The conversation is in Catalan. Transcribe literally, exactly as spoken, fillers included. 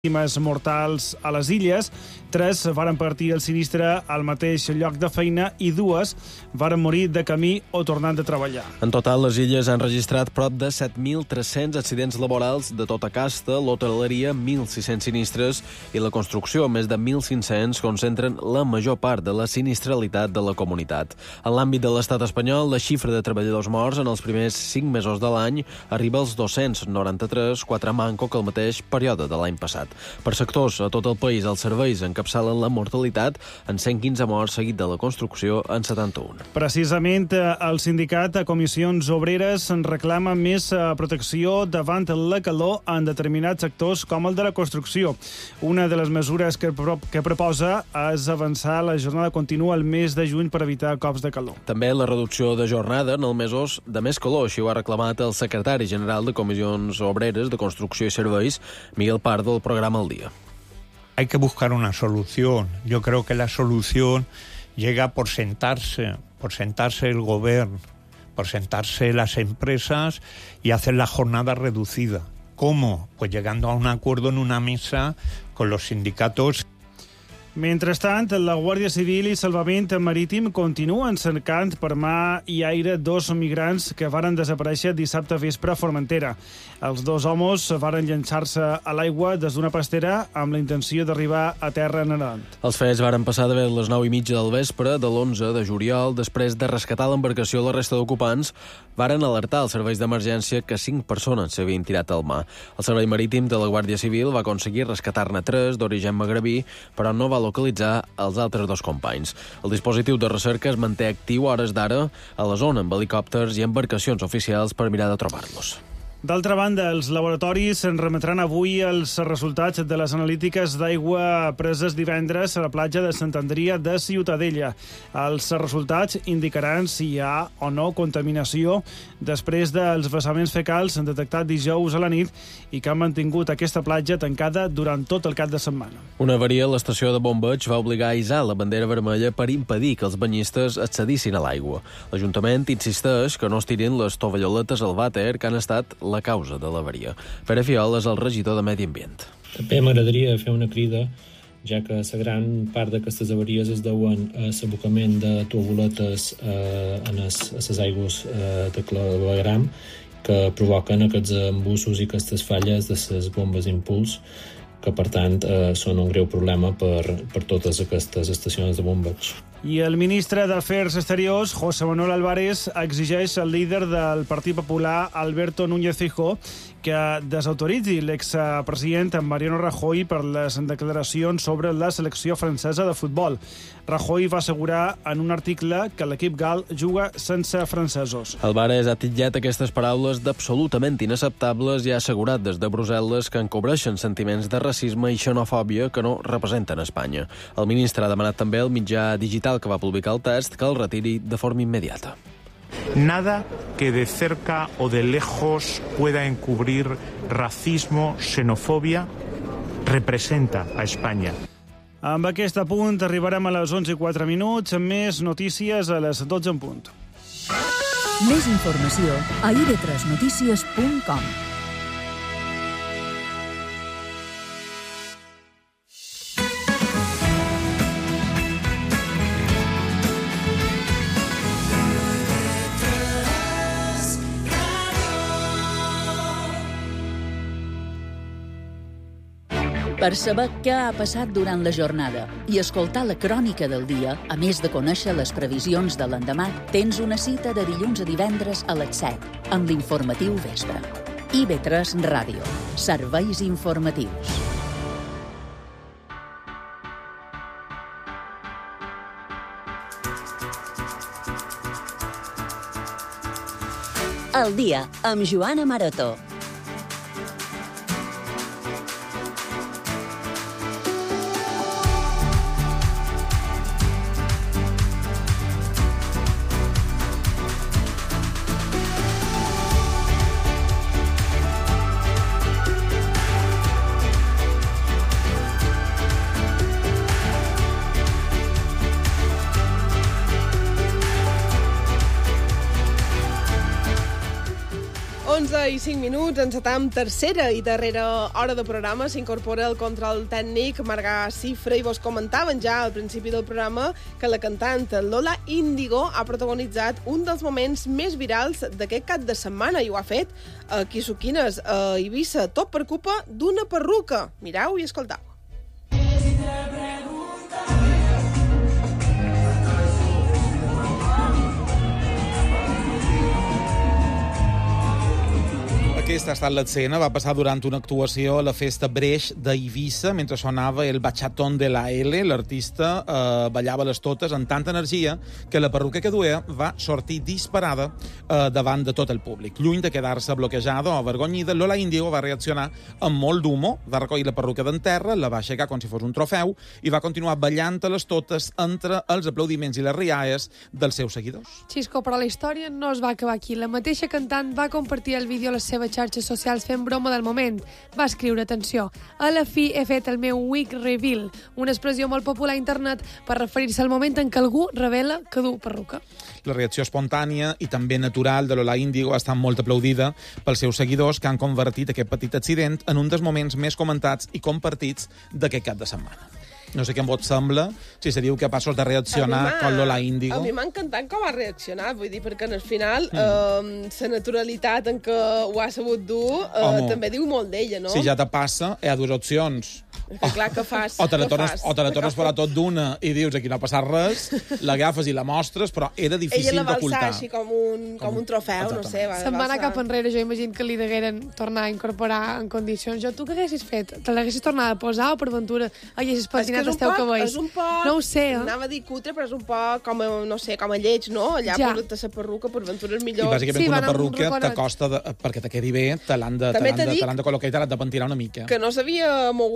víctimes mortals a les illes, tres varen partir el sinistre al mateix lloc de feina i dues varen morir de camí o tornant de treballar. En total, les illes han registrat prop de set mil tres-cents accidents laborals de tota casta, l'hoteleria, mil sis-cents sinistres i la construcció, més de mil cinc-cents, concentren la major part de la sinistralitat de la comunitat. En l'àmbit de l'estat espanyol, la xifra de treballadors morts en els primers cinc mesos de l'any arriba als dos-cents noranta-tres, quatre manco que el mateix període de l'any passat. Per sectors, a tot el país, els serveis encapçalen la mortalitat en cent quinze morts, seguit de la construcció en setanta-un. Precisament, el sindicat a Comissions Obreres en reclama més protecció davant la calor en determinats sectors com el de la construcció. Una de les mesures que, pro que proposa és avançar la jornada contínua al mes de juny per evitar cops de calor. També la reducció de jornada en els mesos de més calor, així ho ha reclamat el secretari general de Comissions Obreres de Construcció i Serveis, Miguel Pardo, del programa Al Día. Hay que buscar una solución. Yo creo que la solución llega por sentarse, por sentarse el gobierno, por sentarse las empresas y hacer la jornada reducida. ¿Cómo? Pues llegando a un acuerdo en una mesa con los sindicatos. Mentrestant, la Guàrdia Civil i Salvament Marítim continuen cercant per mà i aire dos migrants que varen desaparèixer dissabte vespre a Formentera. Els dos homes varen llançar-se a l'aigua des d'una pastera amb la intenció d'arribar a terra nedant. Els fets varen passar d'haver les nou i mitja del vespre de l'onze de juliol. Després de rescatar l'embarcació, la resta d'ocupants varen alertar els serveis d'emergència que cinc persones s'havien tirat al mar. El Servei Marítim de la Guàrdia Civil va aconseguir rescatar-ne tres d'origen magrebí, però no va localitzar els altres dos companys. El dispositiu de recerca es manté actiu a hores d'ara a la zona amb helicòpters i embarcacions oficials per mirar de trobar-los. D'altra banda, els laboratoris en remetran avui els resultats de les analítiques d'aigua preses divendres a la platja de Sant Andria de Ciutadella. Els resultats indicaran si hi ha o no contaminació després dels vessaments fecals detectats dijous a la nit i que han mantingut aquesta platja tancada durant tot el cap de setmana. Una avaria a l'estació de bombeig va obligar a hissar la bandera vermella per impedir que els banyistes accedissin a l'aigua. L'Ajuntament insisteix que no es tirin les tovalloletes al vàter que han estat la causa de l'avaria. Pere Fiol és el regidor de Medi Ambient. També m'agradaria fer una crida, ja que la gran part d'aquestes avaries es deuen a l'abocament de tovalloletes eh, a les aigües eh, de clavegram que provoquen aquests embussos i aquestes falles de les bombes impuls, que per tant eh, són un greu problema per, per totes aquestes estacions de bombeig. I el ministre d'Afers Exteriors, José Manuel Álvarez, exigeix al líder del Partit Popular, Alberto Núñez Feijóo, que desautoritzi l'expresident Mariano Rajoy per les declaracions sobre la selecció francesa de futbol. Rajoy va assegurar en un article que l'equip gal juga sense francesos. Álvarez ha titllat aquestes paraules d'absolutament inacceptables i ha assegurat des de Brussel·les que encobreixen sentiments de racisme i xenofòbia que no representen Espanya. El ministre ha demanat també al mitjà digital que va publicar el text que el retiri de forma immediata. Nada que de cerca o de lejos pueda encubrir racismo, xenofobia, representa a Espanya. Amb aquest apunt arribarem a les onze i quatre minuts, amb més notícies a les dotze en punt. Més informació a i ve tres notícies punt com. Per saber què ha passat durant la jornada i escoltar la crònica del dia, a més de conèixer les previsions de l'endemà, tens una cita de dilluns a divendres a les set, amb l'informatiu vespre. i ve tres Ràdio. Serveis informatius. Al dia, amb Joana Maroto. onze i cinc minuts, encetam tercera i darrera hora de programa. S'incorpora el control tècnic Margà Cifra i vos comentaven ja al principi del programa que la cantant Lola Índigo ha protagonitzat un dels moments més virals d'aquest cap de setmana i ho ha fet a Quisuquines, a Eivissa, tot per culpa d'una perruca. Mireu i escoltau. Aquesta ha estat l'escena, va passar durant una actuació a la festa Breix d'Eivissa, mentre sonava el Bachatón de la L. L'artista eh, ballava les totes amb tanta energia que la perruca que duia va sortir disparada eh, davant de tot el públic. Lluny de quedar-se bloquejada o avergonyida, Lola Índigo va reaccionar amb molt d'humor, va recollir la perruca d'en terra, la va aixecar com si fos un trofeu i va continuar ballant a les totes entre els aplaudiments i les rialles dels seus seguidors. Xisco, però la història no es va acabar aquí. La mateixa cantant va compartir el vídeo a les seves xarxes socials fent broma del moment. Va escriure, atenció, a la fi he fet el meu wig reveal, una expressió molt popular a internet per referir-se al moment en què algú revela que du perruca. La reacció espontània i també natural de Lola Índigo ha estat molt aplaudida pels seus seguidors que han convertit aquest petit accident en un dels moments més comentats i compartits d'aquest cap de setmana. No sé què vos sembla, si seríeu capaços de reaccionar com Lola Índigo. A mi m'ha encantat com ha reaccionat, vull dir, perquè en el final mm. eh, la naturalitat en què ho ha sabut dur eh, Home, també diu molt d'ella, no? Si ja te passa, hi ha dues opcions. Que clar que fas. O te la que tornes, fas, o te la tornes per a tot d'una i dius aquí no ha passat res, l'agafes i la mostres, però era difícil d'ocultar. Ella la va alçar així com un, com un trofeu, no sé. Va, Se'n va anar cap enrere, jo imagino que li degueren tornar a incorporar en condicions. Jo, tu què haguessis fet? Te l'haguessis tornat a posar o per ventura haguessis patinat els teus cabells? És un poc, no ho sé, eh? Anava a dir cutre, però és un poc com a, no sé, com a lleig, no? Allà ja. Posar-te la perruca, per ventura és millor. I bàsicament sí, una perruca t'acosta, perquè te quedi bé, te l'han de, te l'han de, te l'han de col·locar i te l'han de pentinar una mica. Que no s'havia mogut